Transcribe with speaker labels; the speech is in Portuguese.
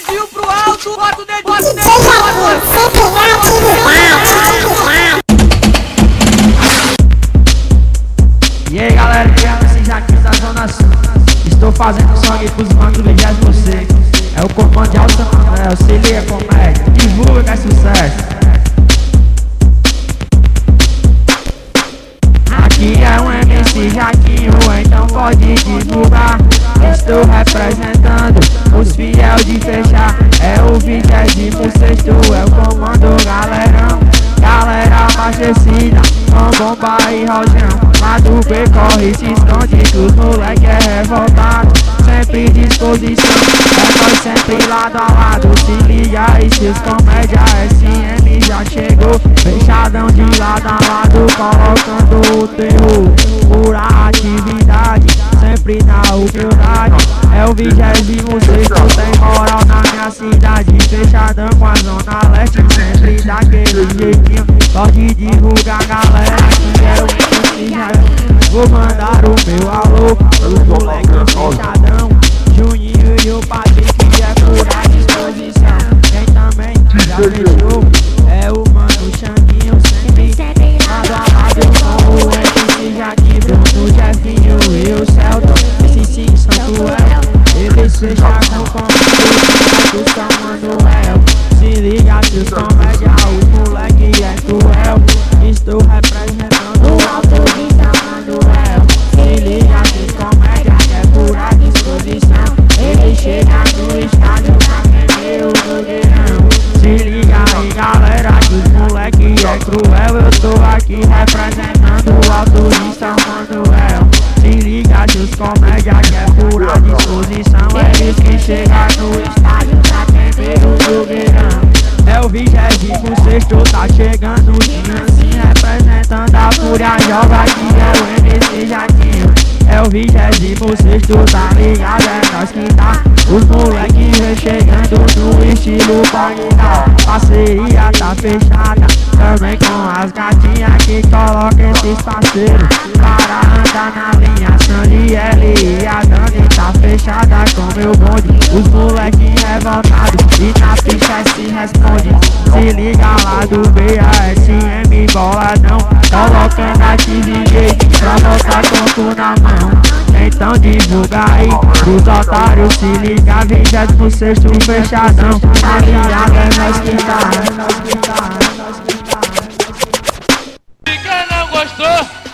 Speaker 1: dedinho pro alto, bota o dedinho, bota o dedinho.
Speaker 2: E aí galera, esse Jaquim da Zona Sul. Estou fazendo sangue pros manos do 26. É o comando de Alto Manuel, se liga comédia, divulga que é sucesso. Aqui é um MC Jaquinho, então pode divulgar. Estou representando os fiel de fechar. É o 26º, é o comando galerão. Galera abastecida, com bomba e rojão. Lá do B corre, se esconde que os moleque é revoltado. Sempre disposição, é nós sempre lado a lado. Se liga aí, seus comédia, SM já chegou. Fechadão de lado a lado, colocando o terror. Pura atividade, sempre na humildade. É o 26º, tem moral na minha cidade. Fechadão com a zona leste, sempre daquele jeitinho. Pode divulgar galera, que é o MC Jaquinho. Vou mandar o meu alô pro moleque fechadão, Juninho e o Patrick, que é pura disposição. Quem também já fechou é o mano Xanguinho, sempre lado a lado com o MC Jaquinho, Bruno, Jefinho e o Celton. Esse sim, Santuel, eles fecham com o comando do São Manuel. Se liga seus comédia, o moleque é cruel. Estou representando o alto de São Manuel. Se liga seus comédia, que é pura disposição. Ele chega no estádio pra querer o Nogueirão. Se liga aí galera, que os moleque é cruel. Eu tô aqui representando o alto de São Manuel. Se liga seus comédia, que é pura disposição. Eles que chegam no estádio pra querer o Nogueirão. É o 26º, tá chegando o dia assim, representando a fúria jovem, que é o MC Jaquinho. É o 26º, tá ligado, é nós que tá. Os moleque vem chegando no estilo Bagdá. Parceria tá fechada, também com as gatinhas que colocam esses parceiros. Para andar na linha, Sandy, L e a Dani tá fechada com meu bonde. Os moleque revoltados e na ficha se responde. Se liga lá do BASM boladão, colocando aqui DJ pra voltar com tu na mão. Então divulga aí pros otários, se liga, 26º fechadão. Tá ligado, é nós que tá.
Speaker 1: Se quem não gostou,